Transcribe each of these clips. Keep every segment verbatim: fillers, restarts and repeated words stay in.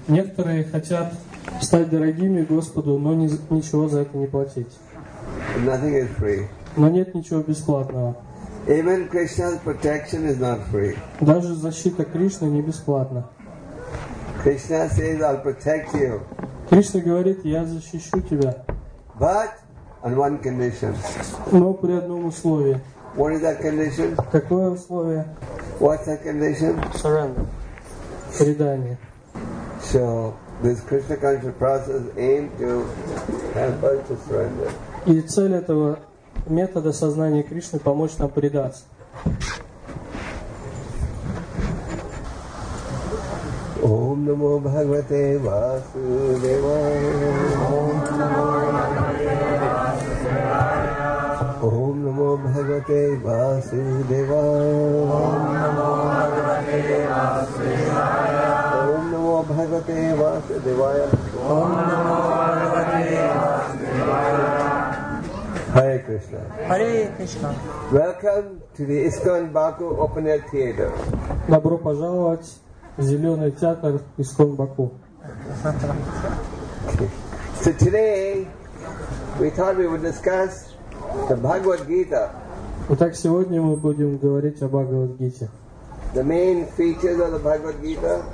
Некоторые хотят стать дорогими Господу, но ни, ничего за это не платить. Nothing is free. Но нет ничего бесплатного. Even Krishna's protection is not free. Даже защита Кришны не бесплатна. Krishna says, I'll protect you. Кришна говорит, я защищу тебя. But on one condition. Но при одном условии. What is that condition? Какое условие? What's that condition? Surrender. Предание. So, this Krishna conscious process aimed to help us to surrender. И цель этого метода сознания Кришны помочь нам предаться. Om Namo Bhagavate Vasudevaya. Om Namo Bhagavate Vasudevaya. Om Namo Bhagavate Vasudevaya. Om Namo Bhagavate Vasudevaya. Hare Krishna. Hare Krishna. Welcome to the ISKCON Baku Open Air Theatre. Добро пожаловать в Зеленый театр ISKCON Баку. Okay. So today we thought we would discuss the Bhagavad Gita. Итак, сегодня мы будем говорить о Бхагавад-гите. The main features of the Bhagavad Gita.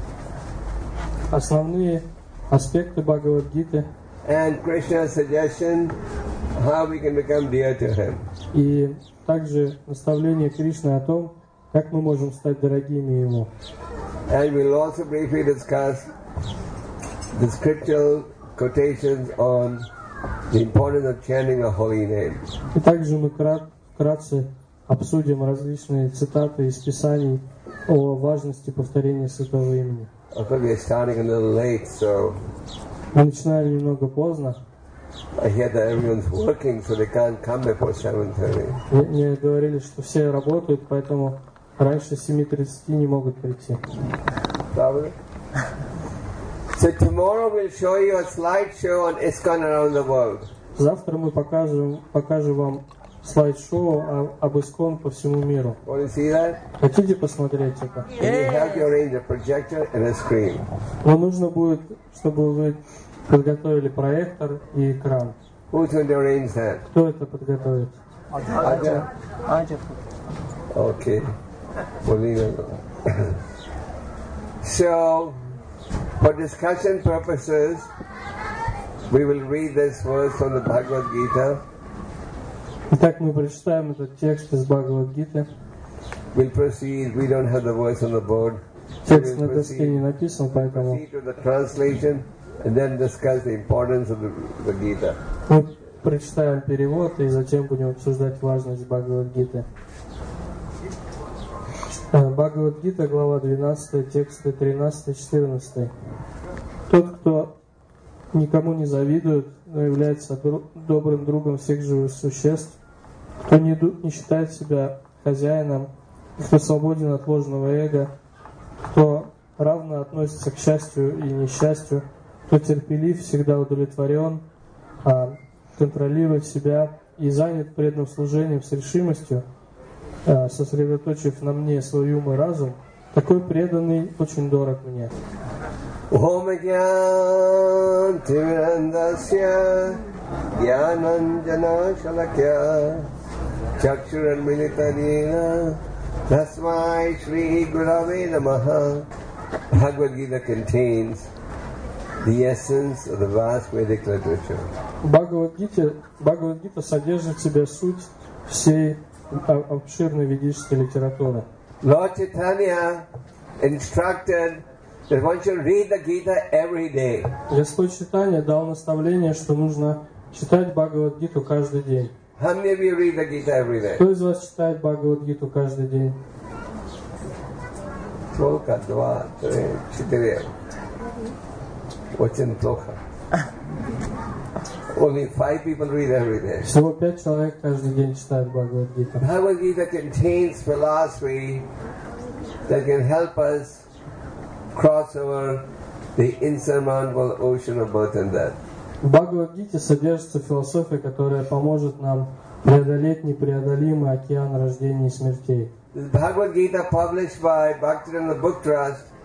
Основные аспекты Бхагавад-гиты. And Krishna's suggestion how we can become dear to Him. И также наставление Кришны о том, как мы можем стать дорогими Ему. And we'll also briefly discuss the scriptural quotations on the importance of chanting a holy name. И также мы вкратце обсудим различные цитаты из Писаний о важности повторения святого имени. Of course, we are starting a little late, so Мы начинаем немного поздно. I hear that everyone's working, so they can't come before seven thirty. Мне говорили, что все работают, поэтому раньше семи тридцати не могут прийти. Probably. So tomorrow we'll show you a slideshow on ISKCON around the world. Завтра мы покажем, покажем вам слайд-шоу о, об ISKCON по всему миру. Want to see that? Хотите посмотреть это? And you have to arrange a projector and a screen. Но нужно будет, чтобы вы подготовили проектор и экран. Who's going to arrange that? Кто это подготовит? Aja? Okay. Polina. So, for discussion purposes, we will read this verse from the Bhagavad Gita. Итак, мы прочитаем этот текст из Бхагавад-гиты. We'll proceed. We don't have the verse on the board. Текст We'll на доске не написан, поэтому proceed to the translation and then discuss the importance of the, the Gita. мы прочитаем перевод и затем будем обсуждать важность Бхагавад-гиты. Бхагавад-гита, глава двенадцатая, тексты тринадцатый-четырнадцатый. Тот, кто никому не завидует, но является добрым другом всех живых существ, кто не, не считает себя хозяином, кто свободен от ложного эго, кто равно относится к счастью и несчастью, кто терпелив, всегда удовлетворен, а, контролирует себя и занят преданным служением с решимостью, а, сосредоточив на мне свой ум и разум, такой преданный очень дорог мне. Om Timirandasya Gyananjana Shalakya Chakshuranmilitanina Tasmai Shri Gurave Namaha. Bhagavad Gita contains the essence of the vast Vedic literature. Бхагавад-гита, Бхагавад-гита содержит в себе суть всей обширной ведической литературы. Lord Chaitanya instructed that one should read the Gita every day. Господь Чайтанья дал наставление, что нужно читать Бхагавад-гиту каждый день. How many of you read the Gita every day? Кто из вас читает Бхагавад-гиту каждый день? Только два, три, четыре. Очень плохо. Only five people read every day. Всего пять человек каждый день читают Бхагавад-гиту. Bhagavad Gita contains philosophy that can help us cross over the insurmountable ocean of birth and death. В Бхагавад-гите содержится философия, которая поможет нам преодолеть непреодолимый океан рождений и смертей. This Bhagavad Gita, published by Bhaktivedanta Book Trust,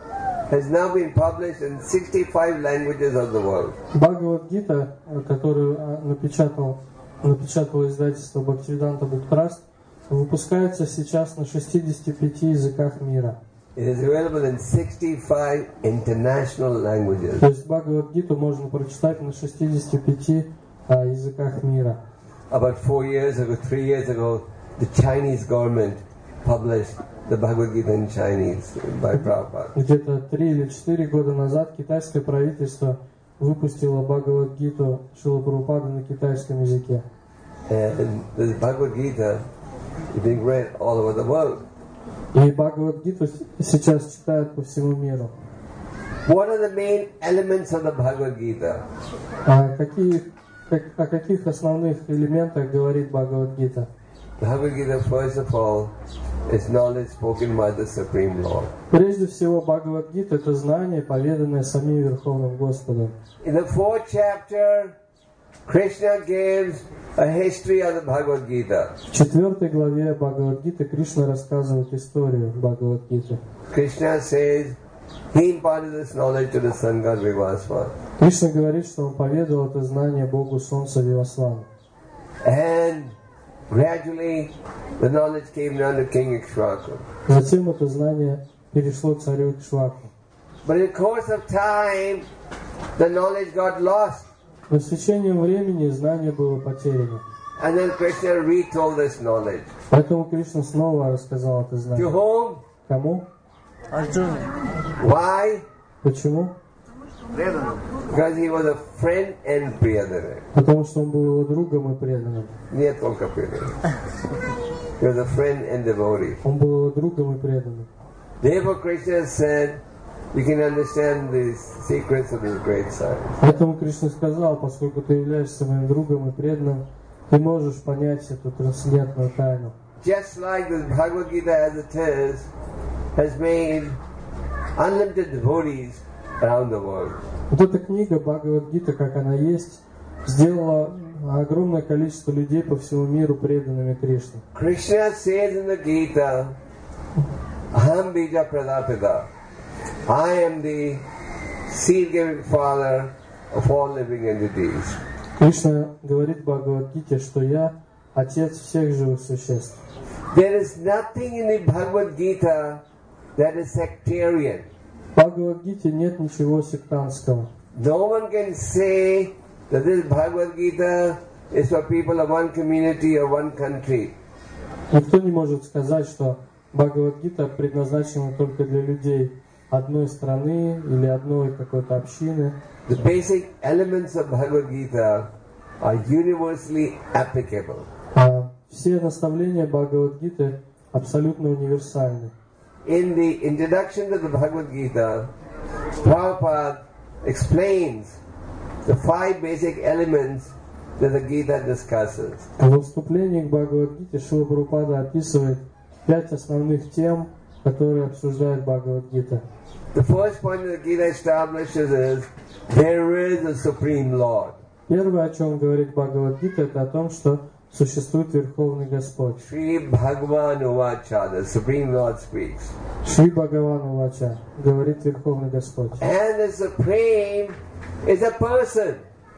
has now been published in sixty-five languages of the world. Бхагавад-гита, которую напечатал, напечатало издательство Бхактивиданта Бук Траст, выпускается сейчас на шестидесяти пяти языках мира. It is available in sixty-five international languages. То есть Бхагавад-гиту можно прочитать на шестидесяти пяти а, языках мира. About four years ago, three years ago, the Chinese government published the Bhagavad Gita in Chinese by Prabhupada. Где-то три или четыре года назад китайское правительство выпустило Бхагавад-гиту Шрила Прабхупады на китайском языке. And the Bhagavad Gita is being read all over the world. И Бхагавад-гиту сейчас читают по всему миру. What are the main elements of the Bhagavad Gita? А какие, как, о каких основных элементах говорит Бхагавад-гита? Bhagavad Gita, first of all, is knowledge spoken by the Supreme Lord. Прежде всего, Бхагавад-гита — это знание, поведанное самим Верховным Господом. In the fourth chapter, Krishna gives a history of the Bhagavad Gita. В четвертой главе Бхагавад-гиты Кришна рассказывает историю Бхагавад-гиты. Krishna says he imparted this knowledge to the sun god Vivasvana. Кришна говорит, что он поведал это знание Богу Солнца Вивасвану. And gradually the knowledge came down to King Ikshvaku. Затем это знание перешло царю Икшваку. But in the course of time, the knowledge got lost. Но с течением времени знание было потеряно. And then Krishna retold this knowledge. Поэтому Кришна снова рассказал это To знание. whom? Кому? Арджуна. Why? Почему? Because he was a friend and priyadana. Потому что он был его другом и преданным. Нет только priyadana. He was a friend and devotee. Он был его другом и преданным. Therefore Krishna said, we can understand the secrets of this great science. Поэтому Кришна сказал, поскольку ты являешься моим другом и преданным, ты можешь понять эту трансцендентную тайну. Just like the Bhagavad Gita as it is, has made unlimited devotees around the world. Вот эта книга Бхагавад-гита, как она есть, сделала огромное количество людей по всему миру преданными Кришне. Krishna says in the Gita, Aham bija pradapita. I am the seed-giving father of all living entities. Кришна говорит в Бхагавад-гите, что я отец всех живых существ. There is nothing in the Bhagavad Gita that is sectarian. В Бхагавад-гите нет ничего сектантского. No one can say that this Bhagavad Gita is for people of one community or one country. Никто не может сказать, что Бхагавад-гита предназначена только для людей одной страны или одной какой-то общины. The basic elements of Bhagavad Gita are universally applicable. А все наставления Бхагавад-гиты абсолютно универсальны. In the introduction to the Bhagavad Gita, Prabhupada explains the five basic elements that the Gita discusses. Во вступлении к Бхагавад-гите Шрила Прабхупада описывает пять основных тем, которые обсуждает Бхагавад-гита. The first point that the Gita establishes is there is a Supreme Lord. Первое, о чем говорит Бхагавад-гита, это о том, что существует Верховный Господь. Shri Bhagavan Uvacha, the Supreme Lord speaks. Шри Бхагаван Увача, говорит Верховный Господь. And the Supreme is a person.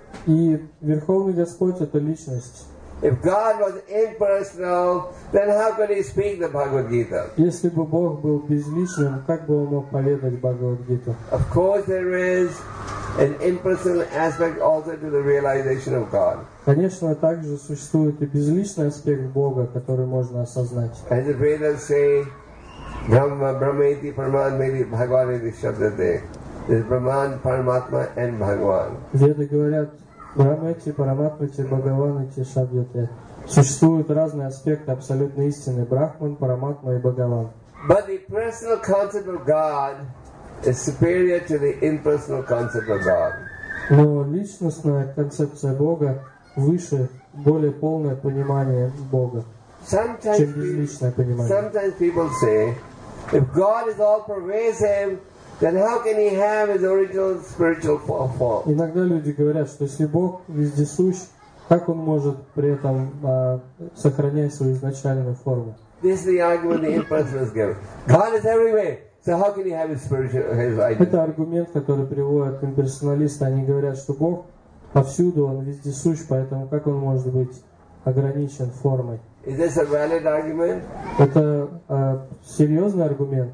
И Верховный Господь — это личность. If God was impersonal, then how could He speak the Bhagavad Gita? Если бы Бог был безличным, как бы Он мог поведать Бхагавад-гиту? Of course there is an impersonal aspect also to the realization of God. Конечно, также существует и безличный аспект Бога, который можно осознать. As the Vedas say, Brahma, Brahmeti, Paramatmeti, Bhagavati, Shabdate. There is Brahman, Paramatma and Bhagavan. Веды говорят Брамати, Параматмати, Бхагаванати, Шабдяте. Существуют разные аспекты абсолютной истины: Брахман, Параматма и Бхагаван. But the personal concept of God is superior to the impersonal concept of God. Но личностная концепция Бога выше, более полное понимание Бога, Sometimes, чем безличное понимание. sometimes people say, if God is all pervasive, then how can He have His original spiritual form? Иногда люди говорят, что если Бог вездесущ, как Он может при этом а, сохранять свою изначальную форму? This is the argument the impersonalists give. God is everywhere, So how can he have his spiritual, his Это identity? аргумент, который приводят имперсоналисты. Они говорят, что Бог повсюду, Он вездесущ, поэтому как Он может быть ограничен формой? Is this a valid argument? Это э, серьезный аргумент.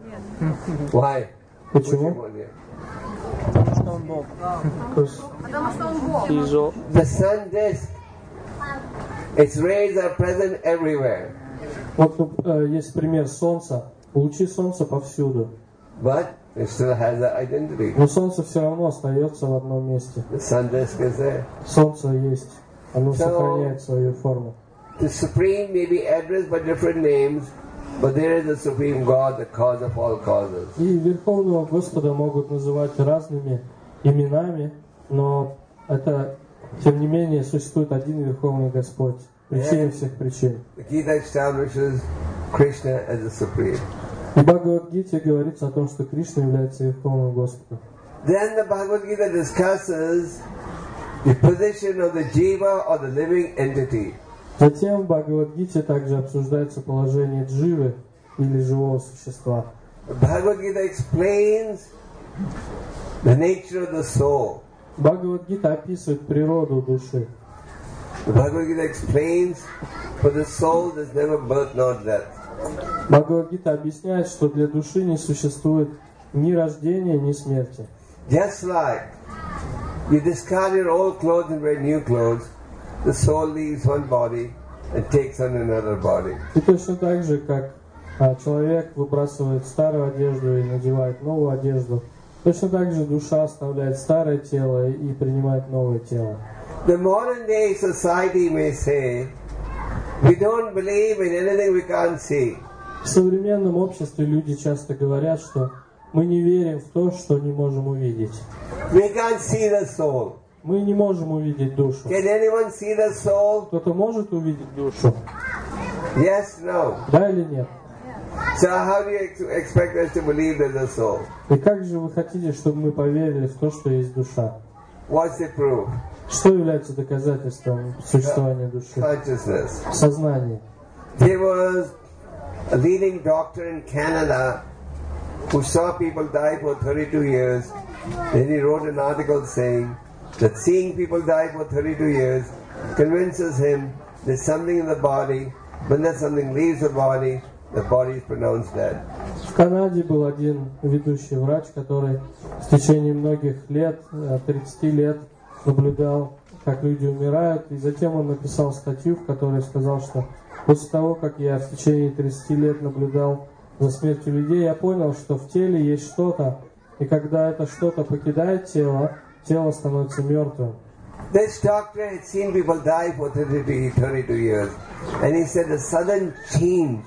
Why? Почему? Что он Бог. Because He's all- The sun disk, its rays are present everywhere, Вот э, есть пример Солнца. Лучи Солнца повсюду. but it still has an identity. Но Солнце все равно остается в одном месте. The sun disk is there. Солнце есть. Оно So- сохраняет свою форму. The Supreme may be addressed by different names, but there is a Supreme God, the cause of all causes. И Верховного Господа могут называть разными именами, но это, тем не менее, существует один Верховный Господь, причина всех причин. The Gita establishes Krishna as the Supreme. И в Бхагавад-гите говорится о том, что Кришна является Верховным Господом. Then the Bhagavad Gita discusses the position of the jiva or the living entity. Затем в Бхагавад-гите также обсуждается положение дживы или живого существа. The Bhagavad Gita explains the nature of the soul. Бхагавад-гита описывает природу души. The Bhagavad Gita explains for the soul there's never birth nor death. Бхагавад-гита объясняет, что для души не существует ни рождения, ни смерти. Just like you discard your old clothes and wear new clothes, the soul leaves one body and takes on another body. И точно так же, как а, человек выбрасывает старую одежду и надевает новую одежду, точно так же душа оставляет старое тело и принимает новое тело. The modern day society may say, we don't believe in anything we can't see. В современном обществе люди часто говорят, что мы не верим в то, что не можем увидеть. We can't see the soul. Мы не можем увидеть душу. Can anyone see the soul? Кто-то может увидеть душу? Yes, no. Да или нет? So how do you ex- expect us to believe there's a soul? И как же вы хотите, чтобы мы поверили в то, что есть душа? What's the proof? Что является доказательством существования души? Consciousness. Сознание. There was a leading doctor in Canada who saw people die for thirty-two years. Then he wrote an article saying that seeing people die for thirty-two years convinces him there's something in the body. When that something leaves the body, the body is pronounced dead. В Канаде был один ведущий врач, который в течение многих лет, тридцати лет, наблюдал, как люди умирают, и затем он написал статью, в которой сказал, что после того, как я в течение тридцати лет наблюдал за смертью людей, я понял, что в теле есть что-то, и когда это что-то покидает тело, тело становится мертвым. This doctor had seen people die for thirty-two years, and he said a sudden change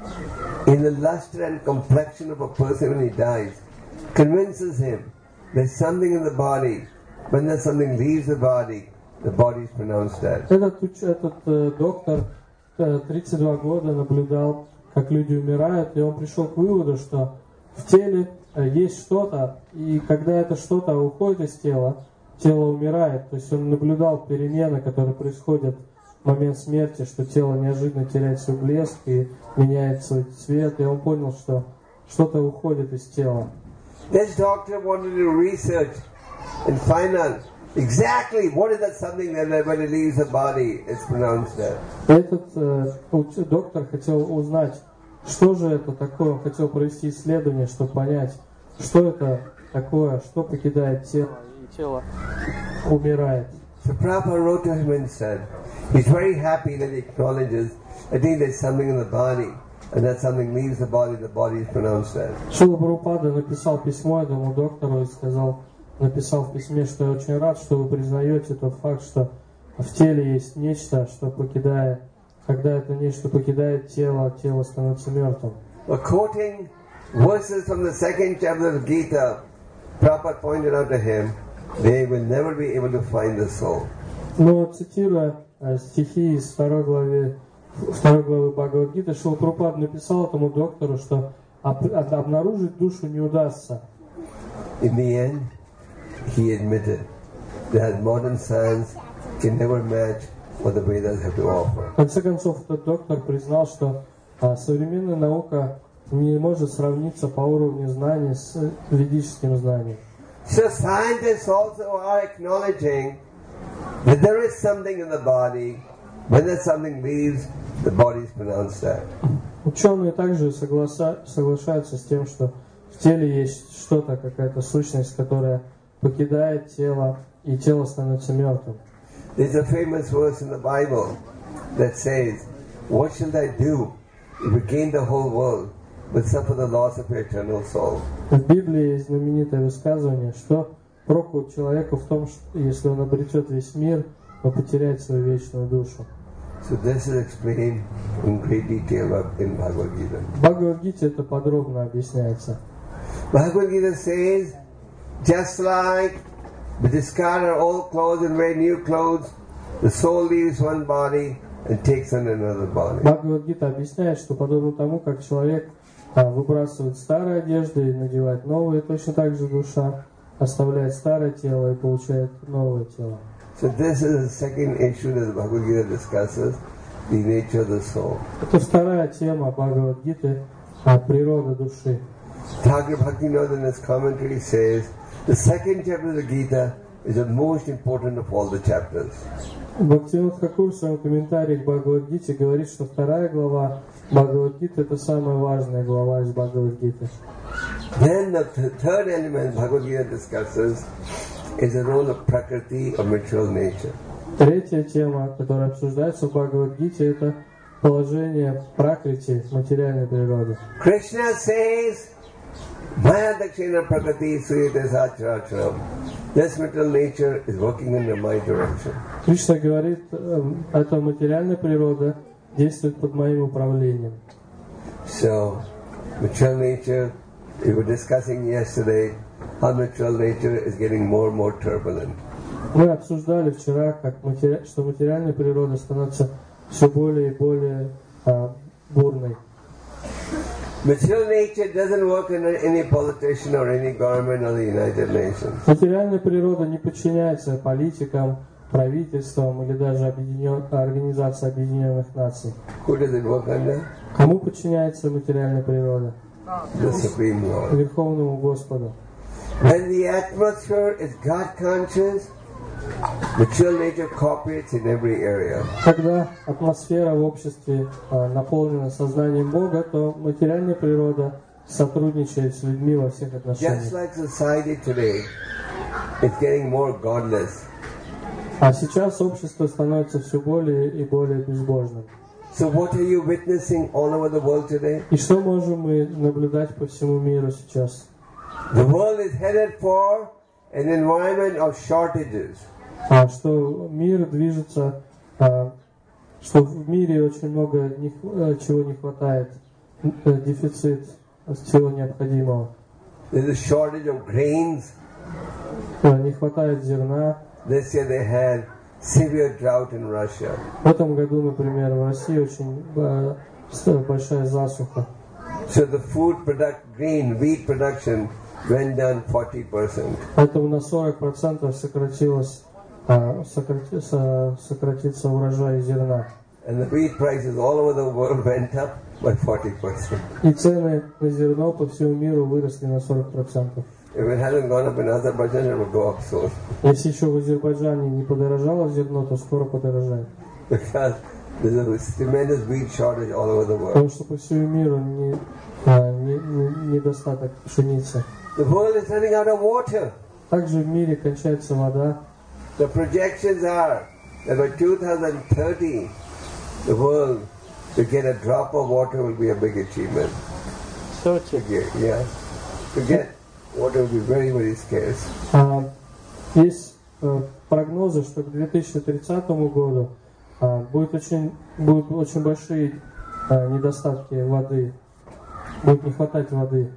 in the luster and complexion of a person when he dies convinces him there's something in the body. When that something leaves the body, the body is pronounced dead. Этот, уч- этот э, доктор э, тридцать два года наблюдал, как люди умирают, и он пришел к выводу, что в теле э, есть что-то, и когда это что-то уходит из тела, тело умирает. То есть он наблюдал перемены, которые происходят в момент смерти, что тело неожиданно теряет свой блеск и меняет свой цвет, и он понял, что что-то уходит из тела. This doctor wanted to research and find out exactly what is that something that when it leaves the body, it's pronounced dead. Этот э, уч- доктор хотел узнать, что же это такое. Он хотел провести исследование, чтобы понять, что это такое, что покидает тело, и тело умирает. So Prabhupada wrote to him and said, he's very happy that he acknowledges, I think there's something in the body, and that something leaves the body, the body is pronounced dead. Шрила Прабхупада написал письмо этому доктору и сказал, написал в письме, что я очень рад, что вы признаете тот факт, что в теле есть нечто, что покидает, когда это нечто покидает тело, тело становится мертвым. But quoting verses from the second chapter of Gita, Prabhupada pointed out to him, they will never be able to find the soul. Но цитируя э, стихи из второй главы, второй главы Бхагавад-гиты, Шрила Прабхупада написал этому доктору, что об- об- обнаружить душу не удастся. In the end, he admitted that modern science can never match what the Vedas have to offer. В конце концов, этот доктор признал, что а, современная наука не может сравниться по уровню знаний с ведическим знанием. So scientists also are acknowledging that there is something in the body. When that something leaves, the body is pronounced dead. Ученые также согласа- соглашаются с тем, что в теле есть что-то, какая-то сущность, которая покидает тело, и тело становится мертвым. There's a famous verse in the Bible that says, "What shall I do if you gain the whole world but suffer the loss of your eternal soul?" В Библии есть знаменитое высказывание, что проку человеку в том, что если он обретет весь мир, но потеряет свою вечную душу. So this is explained in great detail in Bhagavad Gita. В Бхагавад-гите это подробно объясняется. Bhagavad Gita says, just like we discard our old clothes and wear new clothes, the soul leaves one body and takes on another body. Бхагавад-гита объясняет, что подобно тому, как человек а, выбрасывает старые одежды и надевает новые, точно так же душа оставляет старое тело и получает новое тело. So this is the second issue that the Bhagavad Gita discusses, the nature of the soul. Это вторая тема Бхагавад-гиты, а, природа души. Thakur Bhaktivinoda in his commentary says, the second chapter of the Gita is the most important of all the chapters. Бхактивинода Тхакур в своем комментарии к Бхагавад-гите говорит, что вторая глава Бхагавад-гиты это самая важная глава из Бхагавад-гиты. Then the th- third element Bhagavad Gita discusses is the role of Prakriti or material nature. Третья тема, которая обсуждается в Бхагавад-гите, это положение пракрити, материальной природы. Krishna says, Maya Dakshina Prakriti Suyate Sacharacharam. This material nature is working under my direction. Кришна говорит, эта материальная природа действует под моим управлением. So, material nature, we were discussing yesterday how material nature is getting more and more turbulent. Мы обсуждали вчера, как матери... что материальная природа становится все более и более а, бурной. Material nature doesn't work under any politician or any government or the United Nations. Материальная природа не подчиняется политикам, правительствам или даже объединен... Организации Объединенных Наций. Who does it work under? Кому подчиняется материальная природа? The Supreme Lord. Верховному Господу. When the atmosphere is God conscious, material nature cooperates in every area. Когда атмосфера в обществе а, наполнена сознанием Бога, то материальная природа сотрудничает с людьми во всех Just отношениях. like society today, it's getting more godless. А сейчас общество становится все более и более безбожным. So what are you witnessing all over the world today? И что можем мы наблюдать по всему миру сейчас? The world is headed for an environment of shortages. А, что мир движется, а, что в мире очень много не, чего не хватает, дефицит всего необходимого. There's a shortage of grains. А, не хватает зерна. This year they had severe drought in Russia. В этом году, например, в России очень а, большая засуха. So the food product, grain, wheat production went down forty percent. Поэтому на сорок процентов сократилось, а, сократи, со, сократится урожай зерна. And the wheat prices all over the world went up by forty percent. И цены на зерно по всему миру выросли на сорок процентов. If it hadn't gone up in Azerbaijan, it would go up soon. Если еще в Азербайджане не подорожало зерно, то скоро подорожает. Because there's a tremendous wheat shortage all over the world. Потому что по всему миру не, а, не, не, недостаток пшеницы. The world is running out of water. Также в мире кончается вода. The projections are that by two thousand thirty, the world to get a drop of water will be a big achievement. To get, yeah, to get water will be very, very scarce. А, есть а, прогнозы, что к две тысячи тридцатому году а, будет очень, будут очень большие а, недостатки воды, будет не хватать воды.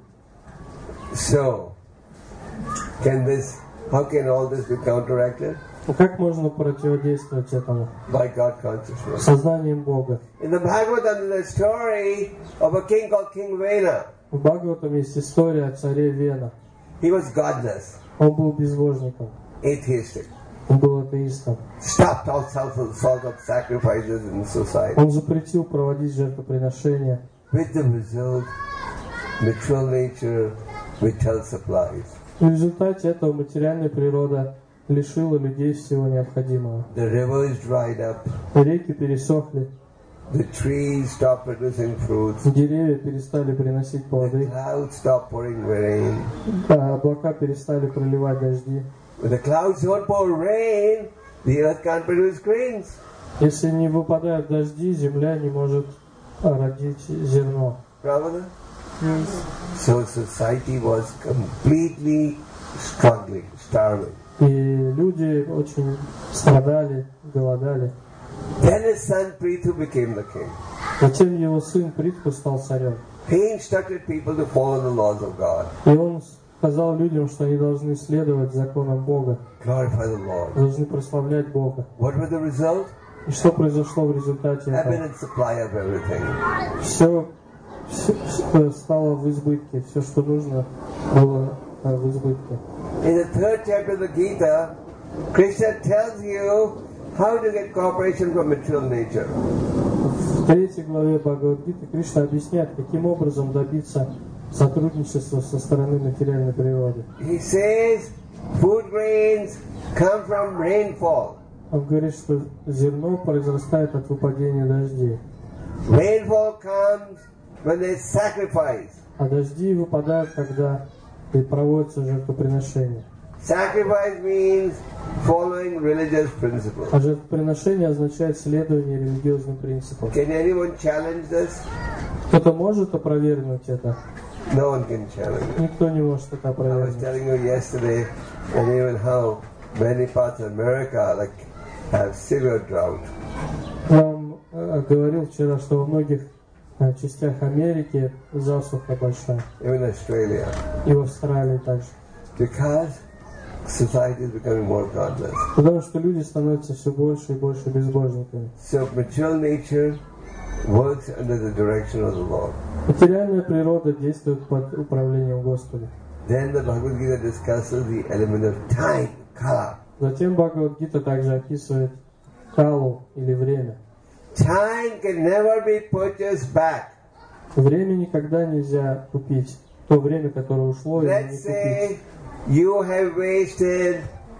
So, can this, how can all this be counteracted? Ну, как можно противодействовать этому? By God consciousness. Сознанием Бога. In the Bhagavatam, there's a story of a king called King Vena. В Бхагаватам есть история о царе Вена. He was godless, Он был безбожником, atheistic, он был атеистом. stopped all sorts of, sorts of sacrifices in society. Он запретил проводить жертвоприношения. With the result, material nature withheld supplies. В результате этого материальная природа лишила людей всего необходимого. The rivers dried up. Реки пересохли. The trees stopped producing fruits. Деревья перестали приносить The плоды. clouds stopped pouring rain. А облака перестали проливать дожди. When the clouds don't pour rain, the earth can't produce grains. Если не выпадают дожди, земля не может родить зерно. Pravada? Yes. So society was completely struggling, starving. И люди очень страдали, голодали. Then his son Prithu became the king. Затем его сын Притху стал царем. He instructed people to follow the laws of God, И он сказал людям, что они должны следовать законам Бога, glorify the Lord. должны прославлять Бога. What was the result? И что произошло в результате этого? Abundant supply of everything. Все, все стало в избытке, все, что нужно, было э, в избытке. In the third chapter of the Gita, Krishna tells you how to get cooperation from material nature. В третьей главе Бхагавад-гиты Кришна объясняет, каким образом добиться сотрудничества со стороны материальной природы. He says food grains come from rainfall. Он говорит, что зерно произрастает от выпадения дождей, Rainfall comes when there's sacrifice. а дожди выпадают, когда и проводится жертвоприношение. Sacrifice means following religious principles. А жертвоприношение означает следование религиозным принципам. Can anyone challenge this? Кто-то может опровергнуть это? No one can challenge it. Никто не может это I was опровергнуть. telling you yesterday, and even how many parts of America like have severe drought. Я вам э, говорил вчера, что во многих э, частях Америки засуха большая. Even Australia, И в Австралии также. because society is becoming more godless. Потому что люди становятся все больше и больше безбожниками. So material nature works under the direction of the Lord. Материальная природа действует под управлением Господа. Then the Bhagavad Gita discusses the element of time, kala. Затем Бхагавад-гита также описывает калу или время. Time can never be purchased back. Время никогда нельзя купить. То время, которое ушло, его не Let's купить. say you have wasted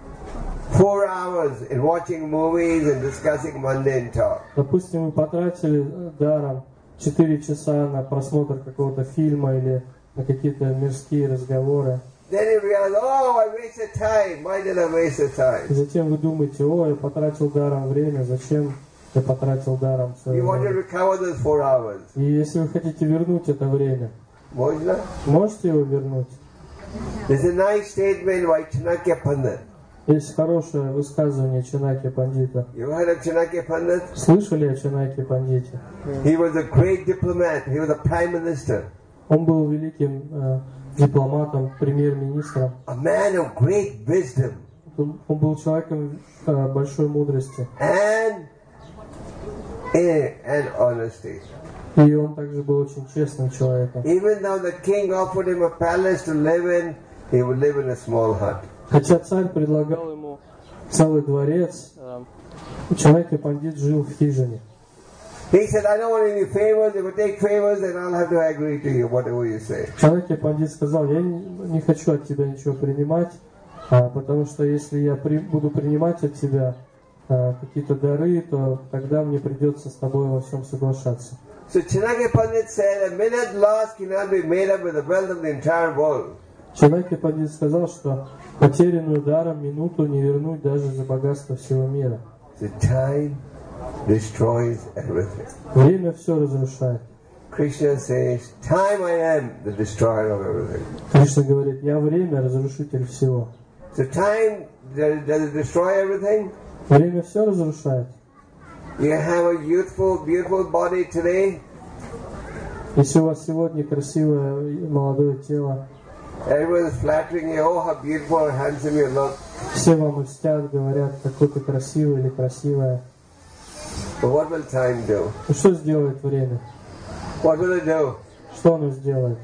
four hours in watching movies and discussing mundane talk. Допустим, вы потратили даром четыре часа на просмотр какого-то фильма или на какие-то мирские разговоры. Then you realize, oh, I wasted time. Why did I waste the И time? затем вы думаете, о, я потратил даром время, зачем я потратил даром свое You want to время? recover those four hours. И если вы хотите вернуть это время, Можно? можете его вернуть? There's a nice statement by Chanakya Pandit. Есть хорошее высказывание Чанакья Пандита. You heard of Chanakya Pandit? Слышали о Чанакье Пандите? He was a great diplomat. He was a prime minister. Он был великим э, дипломатом, премьер-министром. A man of great wisdom. Он он был человеком э, большой мудрости. And, eh, and honesty. И он также был очень честным человеком. Even though the king offered him a palace to live in, he would live in a small hut. Хотя царь предлагал ему целый дворец, э, Чанакья Пандит жил в хижине. He said, I don't want any favors. If you take favors, then I'll have to agree to you, whatever you say. Чанакья Пандит сказал, я не, не хочу от тебя ничего принимать, а, потому что если я при, буду принимать от тебя а, какие-то дары, то тогда мне придется с тобой во всем соглашаться. So Chanakya Pandit said, a minute lost cannot be made up with the wealth of the entire world. Чанакья Пандит сказал, что потерянную даром минуту не вернуть даже за богатство всего мира. The time destroys everything. Время все разрушает. Krishna says, time I am the destroyer of everything. Кришна говорит, я время, разрушитель всего. So time, does, does it destroy everything? Время все разрушает. You have a youthful, beautiful body today. Если у вас сегодня красивое и молодое тело, Everyone is flattering you, oh how beautiful and handsome you look. все вам льстят, говорят, какой ты красивый или красивая. But what will time do? Ну что сделает время? What will it do? Что оно сделает?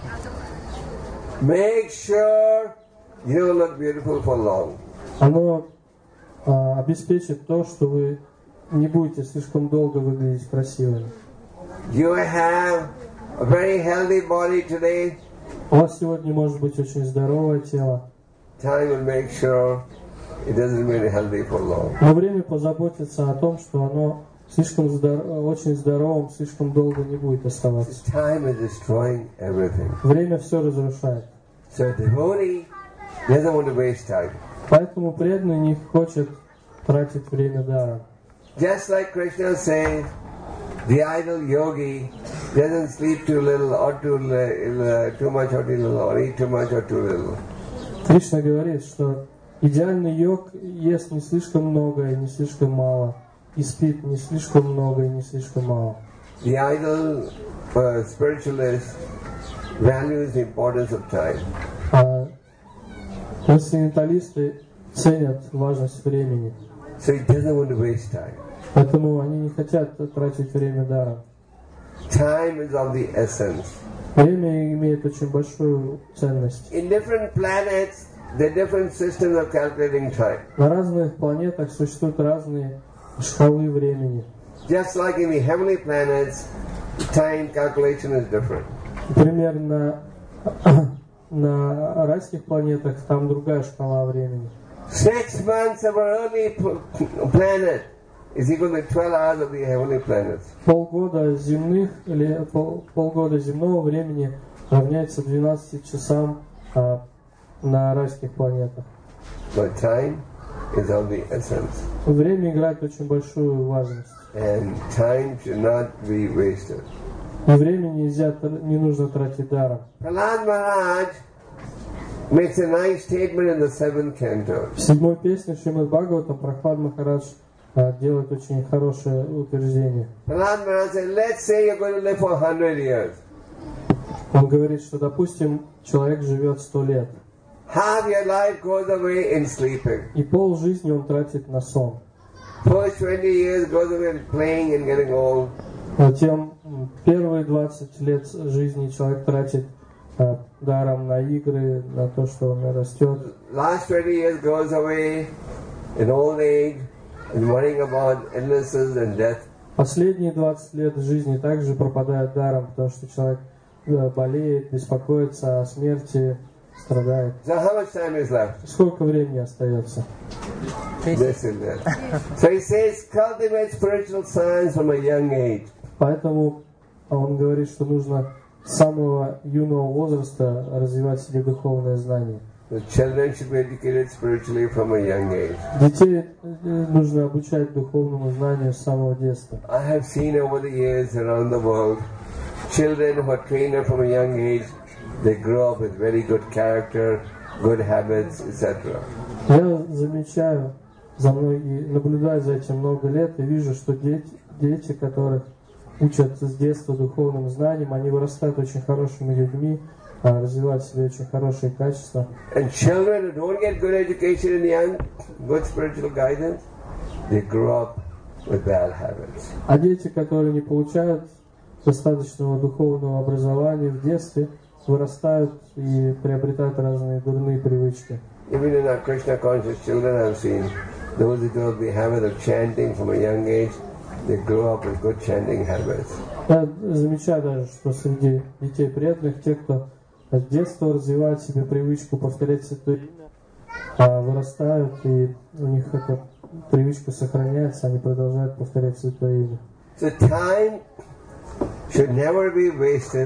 Make sure you look beautiful for long. Оно а, обеспечит то, что вы не будете слишком долго выглядеть красивыми. You have a very healthy body today, у вас сегодня может быть очень здоровое тело, time will make sure it doesn't remain healthy for long. но время позаботится о том, что оно слишком здор... очень здоровым, слишком долго не будет оставаться. Time is destroying everything. Время все разрушает. So a devotee doesn't want to waste time. Поэтому преданный не хочет тратить время даром. Just like Krishna says, the idle yogi doesn't sleep too little or too, li- too much or too little, or eat too much or too little. Кришна говорит, что идеальный йог ест не слишком много и не слишком мало, и спит не слишком много и не слишком мало. The idle uh, spiritualist values the importance of time. А трансценденталисты ценят важность времени, So he doesn't want to waste time. поэтому они не хотят тратить время даром. Time is of the essence. Время имеет очень большую ценность. In different planets, there are different systems of calculating time. На разных планетах существуют разные шкалы времени. Just like in the heavenly planets, time calculation is different. Например, на, на райских планетах там другая шкала времени. Six months of our earthly planet is equal to twelve hours of the heavenly planets. Полгода земных или пол, полгода земного времени равняется двенадцати часам а, на райских планетах. But time is of the essence. Время играет очень большую важность. And time should not be wasted. И время нельзя, не нужно тратить даром. Prahlad Maharaj makes a nice statement in the seventh canto. В седьмой песне Шримад Бхагаватам Прахлад Махарадж а, делает очень хорошее утверждение. Prahlad Maharaj said, let's say you're going to live for a hundred years. Он говорит, что, допустим, человек живет сто лет, Half your life goes away in sleeping. и пол жизни он тратит на сон. First twenty years goes away in playing and getting old. Затем м, первые двадцать лет жизни человек тратит а, даром на игры, на то, что он растет. Last twenty years goes away in old age and worrying about illnesses and death. Последние двадцать лет жизни также пропадают даром, потому что человек э, болеет, беспокоится о смерти, страдает. So how much time is left? Сколько времени остается? This is it. So he says, cultivate spiritual science from a young age. Поэтому он говорит, что нужно с самого юного возраста развивать в себе духовное знание. The children should be educated spiritually from a young age. Детей э, нужно обучать духовному знанию с самого детства. I have seen over the years around the world, children who are trained up from a young age, they grow up with very good character, good habits, et cetera. Я замечаю, за мной и наблюдаю за этим много лет и вижу, что дети, дети, которых учат с детства духовным знаниям, они вырастают очень хорошими людьми, а, развивают в себе очень хорошие качества. And children who don't get good education in young, good spiritual guidance, they grow up with bad habits. А дети, которые не получают достаточного духовного образования в детстве, вырастают и приобретают разные дурные привычки. Even in our Krishna conscious children, I've seen those who develop the habit of chanting from a young age, they grow up with good chanting habits. Я замечаю даже, что среди детей преданных, те, кто с детства развивает в себе привычку повторять Святое Имя, а вырастают, и у них эта привычка сохраняется, они продолжают повторять Святое Имя. So time should never be wasted.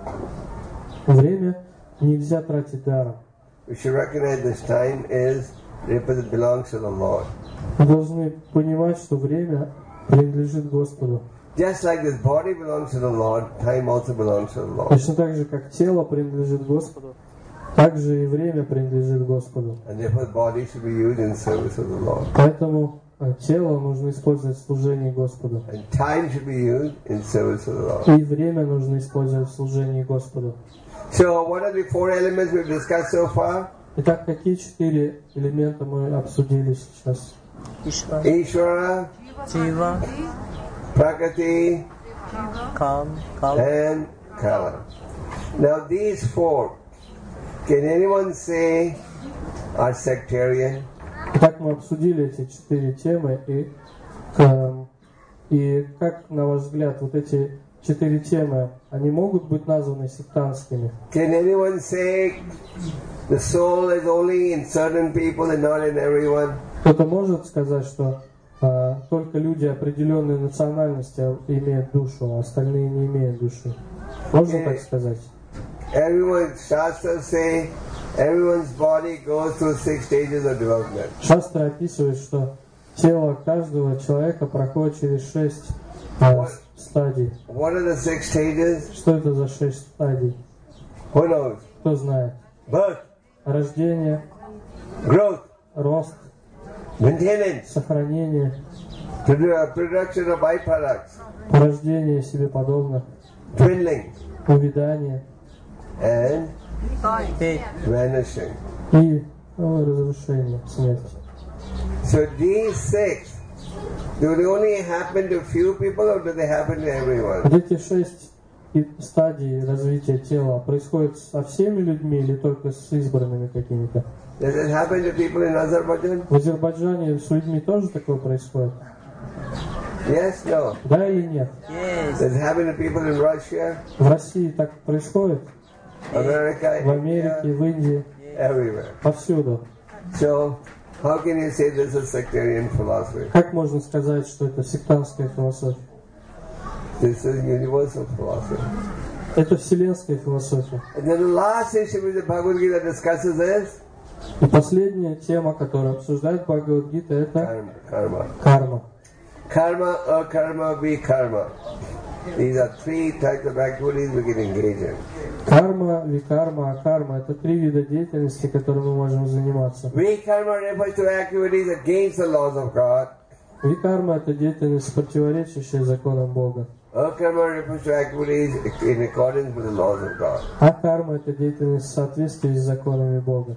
Время нельзя тратить даром. We should recognize this time is it belongs to the Lord. Мы должны понимать, что время принадлежит Господу. Just like this body belongs to the Lord, time also belongs to the Lord. Точно так же, как тело принадлежит Господу, так же и время принадлежит Господу. And therefore the body should be used in service of the Lord. Поэтому а, тело нужно использовать в служении Господу. And time should be used in service of the Lord. И время нужно использовать в служении Господу. So what are the four elements we've discussed so far? Итак, какие четыре элемента мы обсудили сейчас? Ishvara, Ishvara, Jiva, Prakriti, Kam, Kala. and Kala. Now these four, can anyone say are sectarian? Итак, мы обсудили эти четыре темы, и, эм, и как, на ваш взгляд, вот эти четыре темы, они могут быть названы сектантскими? Can anyone say the soul is only in certain people and not in everyone? Кто-то может сказать, что а, только люди определенной национальности имеют душу, а остальные не имеют души? Можно так сказать? Everyone, Shastras say, everyone's body goes through six stages of development. Шастра описывает, что тело каждого человека проходит через шесть а, стадий. What are the six stages? Что это за шесть стадий? Who knows? Кто знает? Birth, Рождение, growth, рост, maintenance, сохранение, produ- production of byproducts, порождение себе подобных, dwindling, увядание and Hey, vanishing. и ну, разрушение, смерть. So these six, do they only happen to few people or do they happen to everyone? Вот эти шесть и- стадий развития тела происходят со всеми людьми или только с избранными какими-то? Does it happen to people in Azerbaijan? В Азербайджане с людьми тоже такое происходит? Yes, no. Да или нет? yes, Does it happen to people in Russia, В России так происходит? America, В Америке, в Индии, everywhere? повсюду. So, how can you say this is sectarian philosophy? Как можно сказать, что это сектантская философия? This is universal philosophy. Это вселенская философия. And then the last issue which the Bhagavad Gita discusses is И последняя тема, которую обсуждает Бхагавад-гита, это karma. Karma. карма. Karma, akarma, vikarma. These are three types of activities we can engage in. Карма, викарма, акарма – это три вида деятельности, которыми мы можем заниматься. Vikarma refers to activities against the laws of God. Викарма – это деятельность, противоречащая законам Бога. Akarma refers to activities in accordance with the laws of God. А карма – это деятельность в соответствии с законами Бога.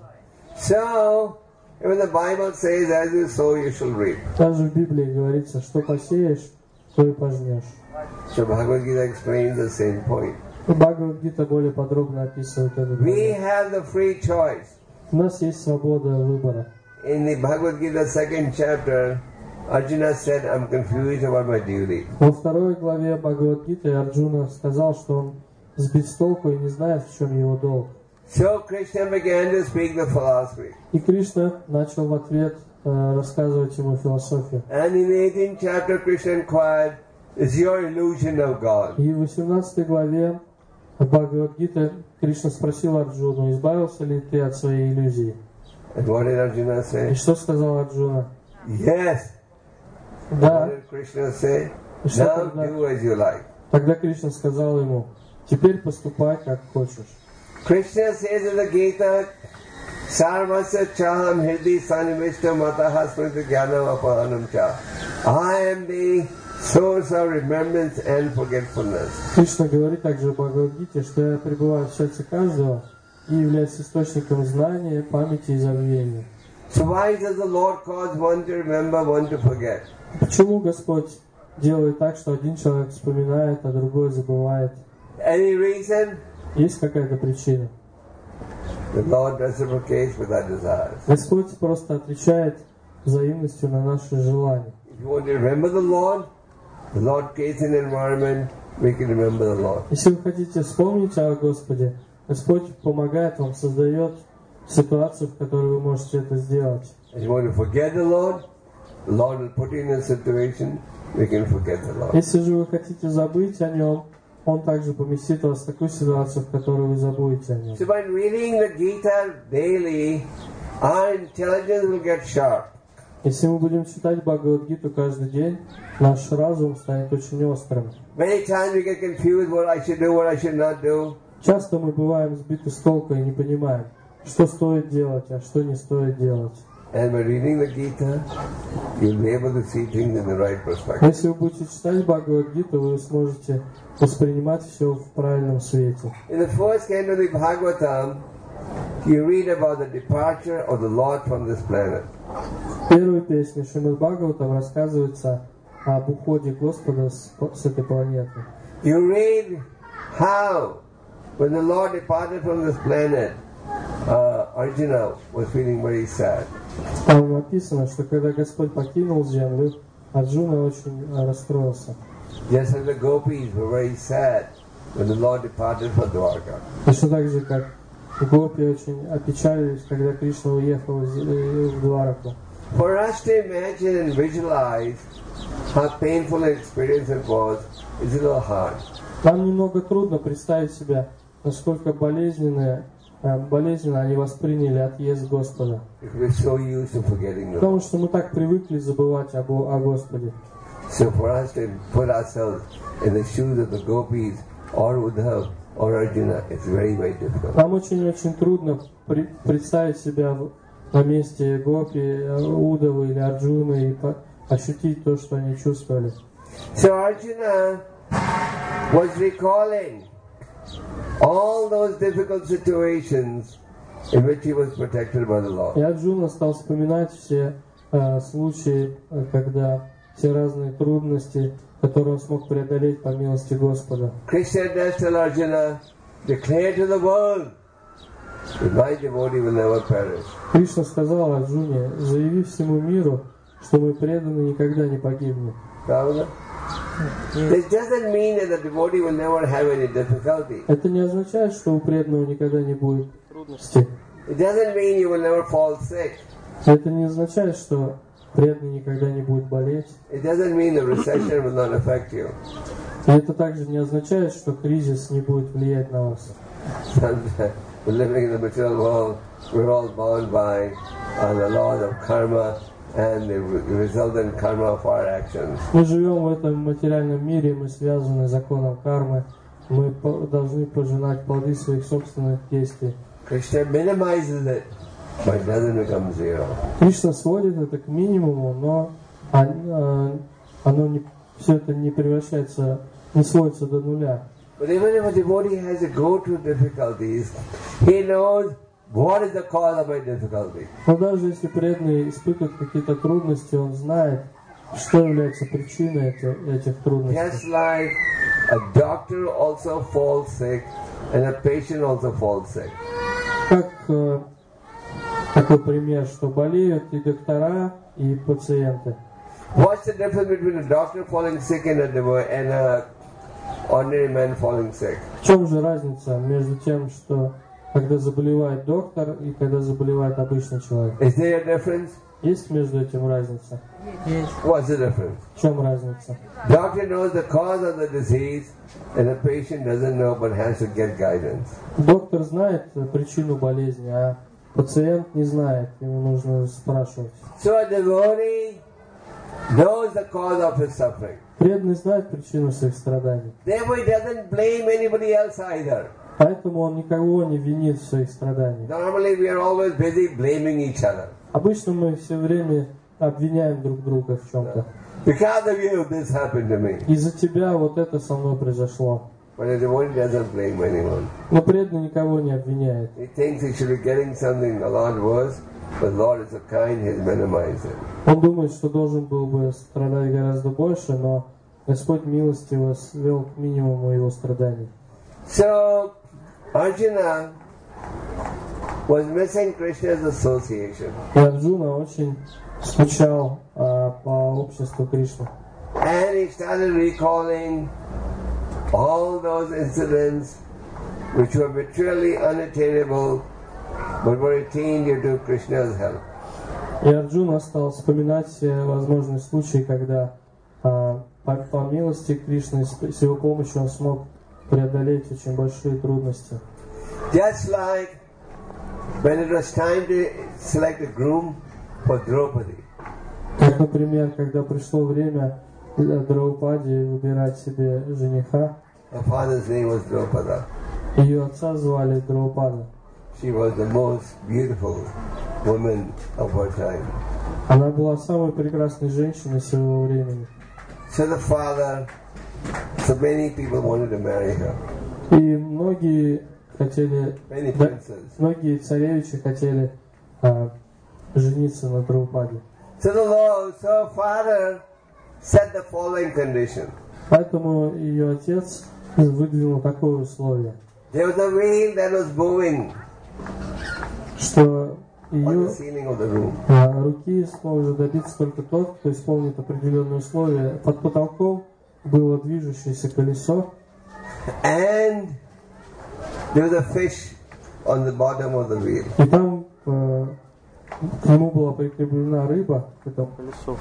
So, even the Bible says, as you sow, you shall reap. Также в Библии говорится, что посеешь, то и пожнешь. So Bhagavad Gita explains the same point. И Бхагавад-гита более подробно описывает этот We момент. have the free choice. У нас есть свобода выбора. In the Bhagavad Gita second chapter, Arjuna said, I'm confused about my duty. Во второй главе Бхагавад-гиты Арджуна сказал, что он сбит с толку и не знает, в чем его долг. So Krishna began to speak the philosophy. И Кришна начал в ответ э, рассказывать ему философию. And in the eighteenth chapter, Krishna inquired, is your illusion of God? И в восемнадцатой главе Бхагавад-гиты Кришна спросил Арджуну, избавился ли ты от своей иллюзии? And what did Arjuna И say? что сказал Арджуна? Yes. What Да. did Krishna say? И что Now тогда? do as you like. Тогда Кришна сказал ему, теперь поступай, как хочешь. Krishna says in the Gita, Sarvasya chaham hirdi sanimishta mataha smriti jnanam apahanam cha. I am the source of remembrance and forgetfulness. Кришна говорит также в Бхагавад-гите, что я пребываю в сердце каждого и являюсь источником знания, памяти и забвения. So why does the Lord cause one to remember, one to forget? Почему Господь делает так, что один человек вспоминает, а другой забывает? Any reason? Есть какая-то причина? The Lord reciprocates with our desires. Господь просто отвечает взаимностью на наши желания. If you want to remember the Lord, the Lord creates an environment we can remember the Lord. Если вы хотите вспомнить о Господе, Господь помогает вам, создает ситуацию, в которой вы можете это сделать. If you want to forget the Lord, the Lord will put you in a situation we can forget the Lord. Если же вы хотите забыть о Нем, Он также поместит вас в такую ситуацию, в которой вы забудете о Нем. So by reading the Gita daily, our intelligence will get sharp. Если мы будем читать Бхагавад-гиту каждый день, наш разум станет очень острым. Many times we get confused what I should do, what I should not do. Часто мы бываем сбиты с толку и не понимаем, что стоит делать, а что не стоит делать. And by reading the Gita, you'll be able to see things in the right perspective. Если вы будете читать Бхагавад-гиту, вы сможете воспринимать все в правильном свете. In the first canto of the Bhagavatam, you read about the departure of the Lord from this planet. В первой песне Шримад Бхагаватам рассказывается об уходе Господа с, с этой планеты. You read how, when the Lord departed from this planet, uh, Arjuna was feeling very sad. Там написано, что когда Господь покинул Землю, Арджуна очень расстроился. just as the gopis were very sad when the Lord departed for Dwarka. Точно так же, как гопи очень опечалились, когда Кришна уехал из- э, в Двараку. For us to imagine and visualize how painful an experience it was is a little hard. Нам немного трудно представить себе, насколько болезненно, э, болезненно они восприняли отъезд Господа. Because we're so used to forgetting them. Потому что мы так привыкли забывать об, о Господе. So for us to put ourselves in the shoes of the gopis or Uddhav or Arjuna, it's very, very difficult. Нам очень-очень трудно при- представить себя в- на месте Гопи, э, Удавы или Арджуны и по- ощутить то, что они чувствовали. So Arjuna was recalling all those difficult situations in which he was protected by the И Lord. Арджуна стал вспоминать все э, случаи, э, когда все разные трудности, которые он смог преодолеть по милости Господа. Krishna does tell Arjuna, declare to the world that my devotee will never perish. Кришна сказал Арджуне: заяви всему миру, что мы преданы никогда не погибнем. Pravada? This doesn't mean that the devotee will never have any difficulty. Это не означает, что у преданного никогда не будет трудностей. It doesn't mean you will never fall sick. Это не означает, что преданный никогда не будет болеть. It doesn't mean the recession will not affect you. И это также не означает, что кризис не будет влиять на вас. Sometimes we're living in the material world, we're all bound by uh, the laws of karma and the re- resultant karma of our actions. Мы живем в этом материальном мире, мы связаны законом кармы, мы по- должны пожинать плоды своих собственных действий. Krishna minimizes it, but it doesn't become zero. Кришна сводит это к минимуму, но он- э, оно не, все это не превращается, не сводится до нуля. But even if a devotee has to go through difficulties, he knows what is the cause of my difficulty. Но даже если преданный испытывает какие-то трудности, он знает, что является причиной эти- этих трудностей. Just like a doctor also falls sick and a patient also falls sick. Как э, такой пример, что болеют и доктора, и пациенты. What's the difference between a doctor falling sick and a devo- and a ordinary man falling sick? В чем же разница между тем, что когда заболевает доктор и когда заболевает обычный человек? Is there a difference? Есть между этим разница? Yes. What's the difference? В чем разница? Doctor knows the cause of the disease and the patient doesn't know but has to get guidance. Доктор знает э, причину болезни, а пациент не знает, ему нужно спрашивать. So a devotee knows the cause of his suffering. Преданный знает причину своих страданий, Therefore he doesn't blame anybody else either. поэтому он никого не винит в своих страданиях. Normally we are always busy blaming each other. Обычно мы все время обвиняем друг друга в чем-то. Because of you this happened to me. Из-за тебя вот это со мной произошло. But a devotee doesn't blame anyone. Но преданный никого не обвиняет. He thinks he should be getting something a lot worse, but Lord is so kind, He's minimized it. Он думает, что должен был бы страдать гораздо больше, но Господь милостиво свел к минимуму его страданий. So Arjuna was missing Krishna's association. И Арджуна очень скучал а, по обществу Кришны. And he started recalling all those incidents which were materially unattainable but were attained due to Krishna's help. И Арджуна стал вспоминать все возможные случаи, когда а, по, по милости Кришны, с, с его помощью он смог преодолеть очень большие трудности. Just like when it was time to select a groom for Draupadi. Как, например, когда пришло время для Драупади выбирать себе жениха, Her father's name was Draupada. ее отца звали Драупада. She was the most beautiful woman of her time. Она была самой прекрасной женщиной своего времени. So the father, so many people wanted to marry her. И многие хотели, Many да, princes. многие царевичи хотели а, жениться на Драупаде. So the Lord, so father set the following condition. Поэтому ее отец выдвинул такое условие, There was a wheel that was moving что on ее the ceiling of the room. а, руки сможет добиться только тот, кто исполнит определенные условия. Под потолком было движущееся колесо, and there was a fish on the bottom of the wheel. и там э, к нему была прикреплена рыба к этому колесу.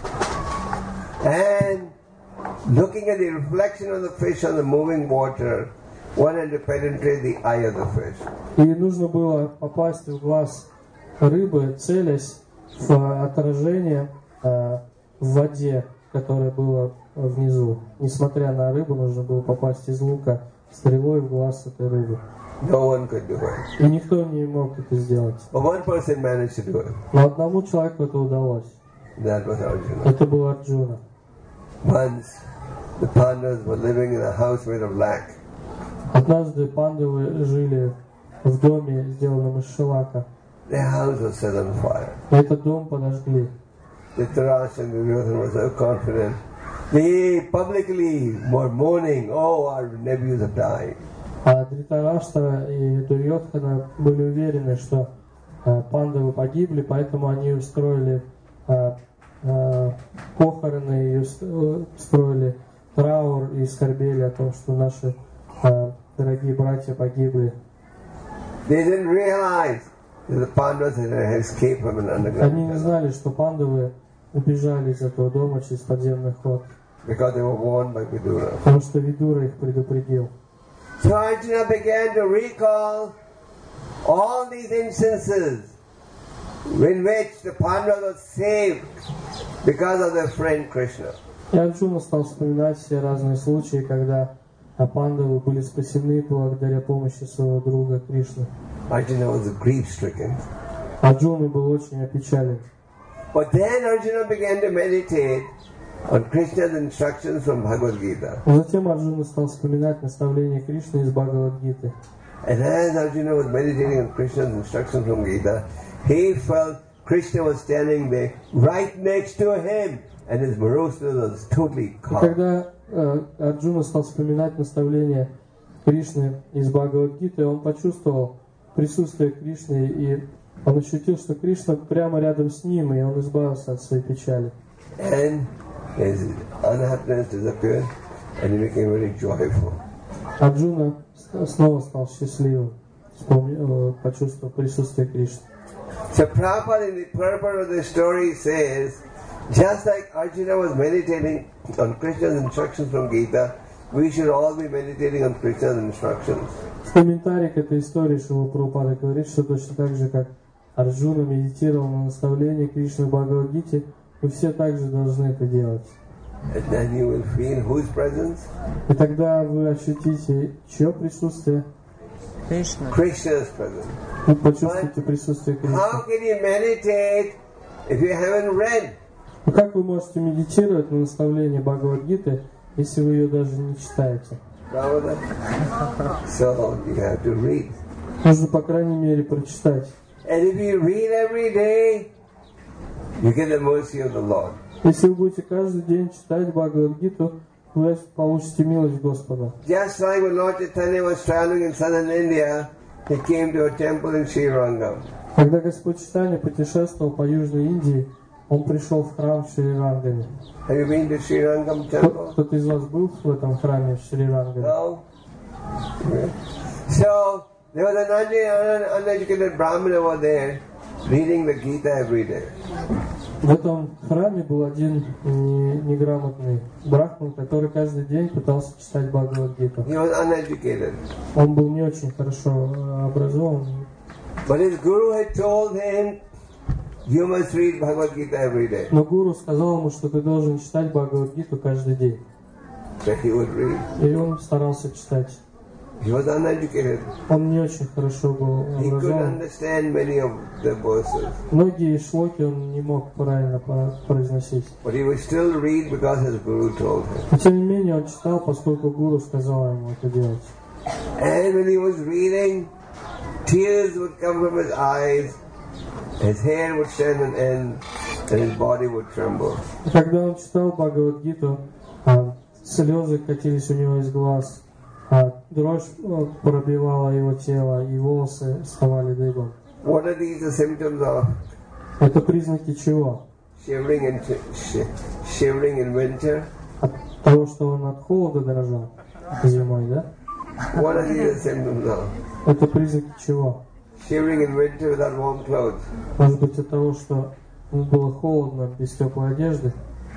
And looking at the reflection of the fish on the moving water, one had to penetrate the eye of the fish. И нужно было попасть в глаз рыбы, целясь в отражение э, в воде, которое было внизу. Несмотря на рыбу, нужно было попасть из лука стрелой в глаз этой рыбы. No one could do it. И никто не мог это сделать. But one person managed to do it. Но одному человеку это удалось. That was Arjuna. Это был Арджуна. Once the Pandavas were living in a house made of lac. Однажды пандавы жили в доме, сделанном из шелака. Their house was set on fire. И этот дом подожгли. Dhritarashtra and Duryodhana were so confident. They publicly were mourning, oh, our nephews have died. А Дритараштра и Дурьодхана были уверены, что э, пандавы погибли, поэтому они устроили э, э, похороны, и устроили траур и скорбели о том, что наши э, дорогие братья погибли. They didn't realize that the Pandavas had escaped from an underground Они не знали, что пандавы убежали из этого дома через подземный ход, because they were warned by Vidura. потому что Видура их предупредил. So Arjuna began to recall all these instances in which the Pandavas were saved because of their friend Krishna. И Арджуна стал вспоминать все разные случаи, когда пандавы были спасены благодаря помощи своего друга Кришны. Arjuna was grief-stricken. Арджуна был очень опечален. But then Arjuna began to meditate on Krishna's instructions from Bhagavad Gita. Затем Арджуна стал вспоминать наставления Кришны из Бхагавад-гиты. And as Arjuna was meditating on Krishna's instructions from Gita, he felt Krishna was standing there right next to him, and his morosity was totally И calm. когда э, Арджуна стал вспоминать наставления Кришны из Бхагавад-гиты, он почувствовал присутствие Кришны, и он ощутил, что Кришна прямо рядом с ним, и он избавился от своей печали. And his unhappiness disappeared, and he became very joyful. Арджуна снова стал счастливым, вспомнил, почувствовав присутствие Кришны. So Prabhupada in the purport of the story says, just like Arjuna was meditating on Krishna's instructions from Gita, we should all be meditating on Krishna's instructions. В комментарии к этой истории Шрила Прабхупада говорит, что точно так же, как Арджуна медитировал на наставление Кришны в Бхагавад-гите, мы все также должны это делать. And then you will feel whose presence? И тогда вы ощутите чье присутствие? Krishna. Krishna's presence. Вы почувствуете присутствие Кришны. How can you meditate if you haven't read? Ну как вы можете медитировать на наставление Бхагавад-гиты, если вы ее даже не читаете? Prabhupada? So you have to read. Нужно, по крайней мере, прочитать. And if you read every day, you get the mercy of the Lord. Если вы будете каждый день читать Бхагавад-гиту, вы получите милость Господа. Just like when Lord Chaitanya was traveling in southern India, he came to a temple in Srirangam. Когда Господь Чайтанья путешествовал по Южной Индии, он пришел в храм в Шри-Рангаме. Have you been to Srirangam temple? Кто-то из вас был в этом храме в Шри-Рангаме? No? So, there was an un- uneducated Brahmin over there reading the Gita every day. В этом храме был один не- неграмотный брахман, который каждый день пытался читать Бхагавад-гиту. He was uneducated. Он был не очень хорошо э, образован, But his guru had told him, you must read Bhagavad Gita every day. но гуру сказал ему, что ты должен читать Бхагавад-гиту каждый день. So he would read. И он старался читать. He was uneducated. Он не очень хорошо был He couldn't образован. understand many of the verses. Многие шлоки он не мог правильно по- произносить. But he would still read because his guru told him. Но тем не менее он читал, поскольку гуру сказал ему это делать. And when he was reading, tears would come from his eyes, his hair would stand on end, and his body would tremble. И когда он читал Бхагавад-гиту, а, слезы катились у него из глаз, а дрожь а, пробивала его тело, и волосы вставали дыбом. What are these the symptoms of? Это признаки чего? Shivering in, sh- shivering in winter, От, Того, что он от холода дрожал зимой, да? What are the symptoms of? Это признаки чего? Shivering in winter without warm clothes. Может быть, от того, что ему было холодно без теплой одежды?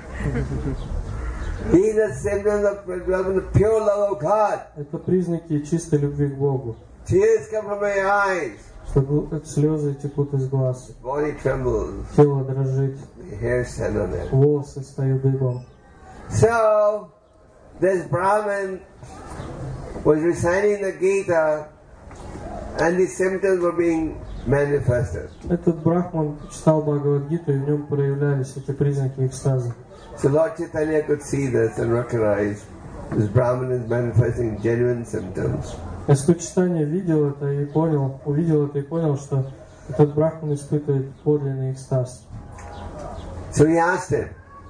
These are symptoms of the pure love of God. Это признаки чистой любви к Богу. Tears come from my eyes. Что слезы текут из глаз, Body trembles. тело дрожит, The hair stand on end. волосы встают дыбом. So, this Brahmin was reciting the Gita and the symptoms were being manifested. Этот брахман читал Бхагавад-гиту, и в нем проявлялись эти признаки экстаза. So Lord Chaitanya could see this and recognize this Brahmin is manifesting genuine symptoms. Господь Чайтанья видел это и понял, увидел это и понял, что этот брахман испытывает подлинный экстаз. So he asked him,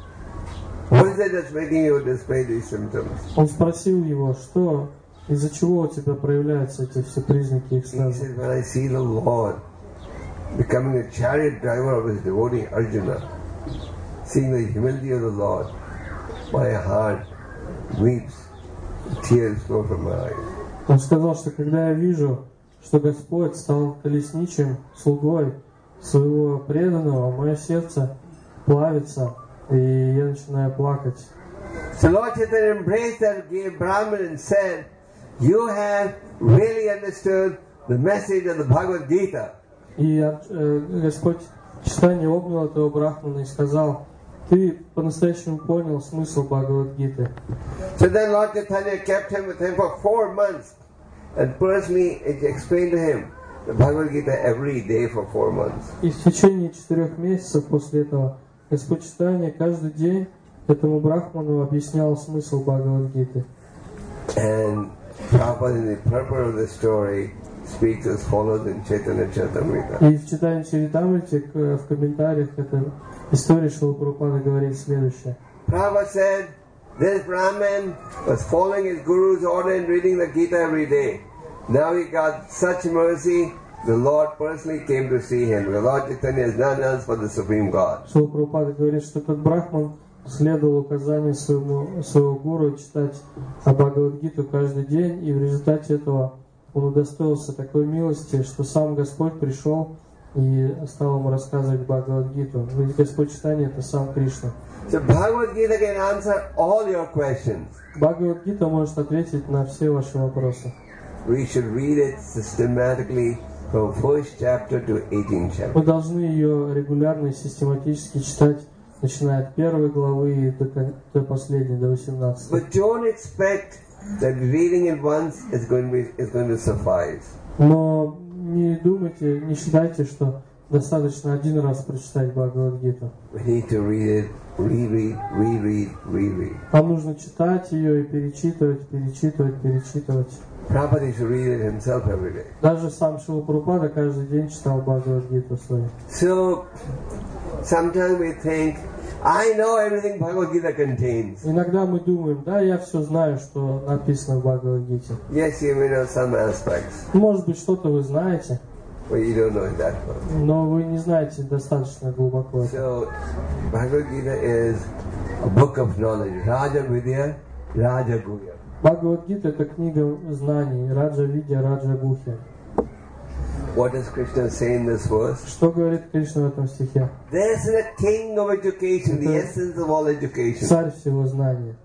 what is it that's making you display these symptoms? Он спросил его, что, из-за чего у тебя проявляются эти все признаки He экстаза. said, when I see the Lord becoming a chariot driver of his devotee Arjuna, seeing the humility of the Lord, my heart weeps, tears flow from my eyes. Он сказал, что когда я вижу, что Господь стал колесничим слугой своего преданного, мое сердце плавится, и я начинаю плакать. So Lord Chaitanya embraced that Brahmin and said, you have really understood the message of the Bhagavad Gita. И э, Господь Чайтанья обнял этого брахмана и сказал, ты по-настоящему понял смысл Бхагавад-гиты. So then Lord Chaitanya kept him with him for four months and personally explained to him the Bhagavad Gita every day for four months. И в течение четырех месяцев после этого Господь Чайтанья каждый день этому брахману объяснял смысл Бхагавад-гиты. And Prabhupada in the purport of the story speaks as follows in Chaitanya Charitamrita. И в читании Чаритамрите в комментариях этой истории Шрила Прабхупада говорит следующее. Prabhupada said, this Brahmin was following his guru's order and reading the Gita every day. Now he got such mercy, the Lord personally came to see him. The Lord Chaitanya is none else but the Supreme God. Шрила Прабхупада говорит, что этот брахман следовал указанию своему, своего гуру читать Бхагавад-гиту каждый день, и в результате этого он удостоился такой милости, что сам Господь пришел и стал ему рассказывать Бхагавад-гиту. Ведь Господь Чайтанья — это сам Кришна. So Bhagavad Gita can answer all your questions. Бхагавад-гита может ответить на все ваши вопросы. We should read it systematically from first chapter to eighteenth chapter. Мы должны ее регулярно и систематически читать, начиная от первой главы и до, до последней, до восемнадцатой. But don't expect that reading it once is going to be, is going to suffice. Но не думайте, не считайте, что достаточно один раз прочитать Бхагавад-гиту. We need to read it, reread, reread, reread. Нам нужно читать ее и перечитывать, перечитывать, перечитывать. Prabhupada used to read it himself every day. Даже сам Шрила Прабхупада каждый день читал Бхагавад-гиту свою. So, sometimes we think, I know everything Bhagavad Gita contains. Иногда мы думаем, да, я все знаю, что написано в Бхагавад-гите. Yes, you may know some aspects, Может быть, что-то вы знаете, but you don't know it that well. но вы не знаете достаточно глубоко это. So, Bhagavad Gita is a book of knowledge. Raja Vidya, Raja Guhya. Бхагавад-гита — это книга знаний, Раджа Видья, Раджа Гухья. What does Krishna say in this verse? Что говорит Кришна в этом стихе? This is the king of education, the essence of all education. Царь всего знания.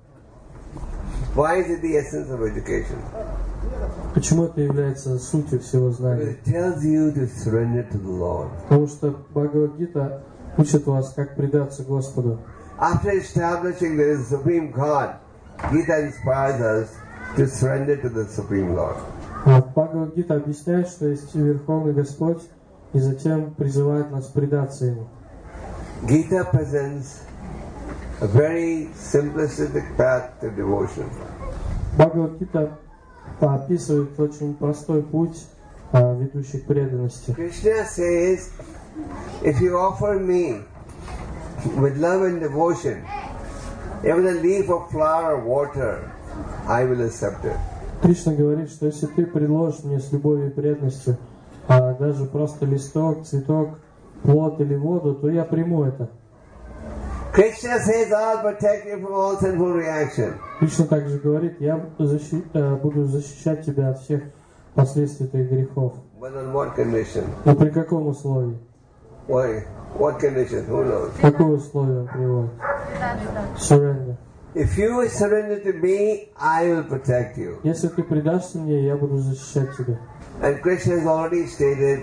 Why is it the essence of education? Почему это является сутью всего Because знания? it tells you to surrender to the Lord. Потому что Бхагавад-гита учит вас, как предаться Господу. After establishing there is a Supreme God, Gita inspires us to surrender to the Supreme Lord. Бхагавад-гита объясняет, что есть Верховный Господь, и затем призывает нас предаться Ему. Gita presents a very simplistic path to devotion. Бхагавад-гита описывает очень простой путь, ведущий к преданности. Krishna says, if you offer me with love and devotion, even a leaf of flower or water, I will accept it. Кришна говорит, что если ты предложишь мне с любовью и преданностью а даже просто листок, цветок, плод или воду, то я приму это. Krishna says, I'll protect you from all sinful reaction. Кришна также говорит, я защи- э, буду защищать тебя от всех последствий твоих грехов. But on what condition? Но при каком условии? Why? What condition? Who knows? Какое условие он приводит? Surrender. If you surrender to me, I will protect you. Если ты предашься мне, я буду защищать тебя. And Krishna has already stated,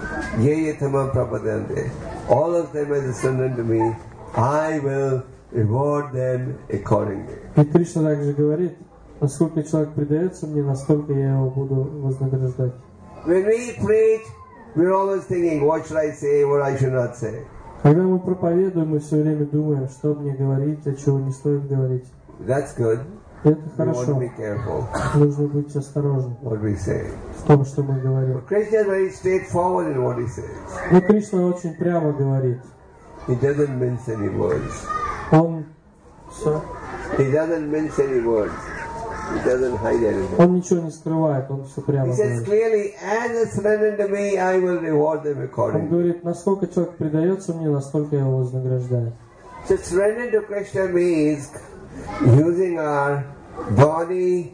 Ye yatama prapadante. All of them as they surrender to me, I will reward them accordingly. И Кришна также говорит, насколько человек предается мне, настолько я его буду вознаграждать. When we preach, we're always thinking, what should I say, what I should not say. Когда мы проповедуем, мы все время думаем, что мне говорить, а чего не стоит говорить. That's good. И это We want to хорошо. be careful Нужно быть осторожным what we say. в том, что мы говорим. But Krishna is very straightforward in what he says. Но Кришна очень прямо говорит. He doesn't mince any words. Он, всё- He doesn't mince any words. He doesn't hide anything. он ничего не скрывает, он все прямо He says говорит. clearly, as they surrender to me, I will reward them Он accordingly. говорит, насколько человек предается мне, настолько я его вознаграждаю. So surrender to Krishna means using our body,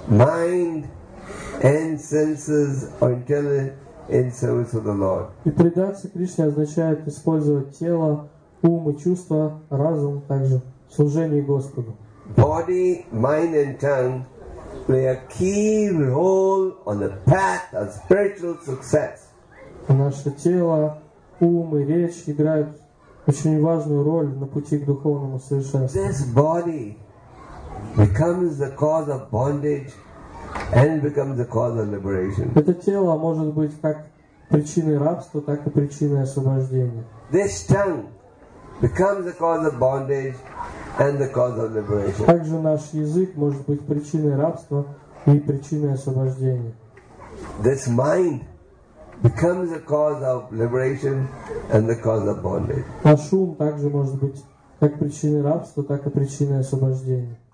mind, and senses or intelligence in service of the Lord. И предаться Кришне означает использовать тело, ум и чувства, разум также в служении Господу. Body, mind, and tongue play a key role on the path of spiritual success. Наше тело, ум и речь играют очень важную роль на пути к духовному совершенству. This body becomes the cause of bondage and becomes the cause of liberation. Это тело может быть как причиной рабства, так и причиной освобождения. This tongue becomes the cause of bondage and the cause of liberation. Также наш язык может быть причиной рабства и причиной освобождения. This mind becomes the cause of liberation and the cause of bondage. Наш ум также может быть как причиной рабства, так и причиной освобождения.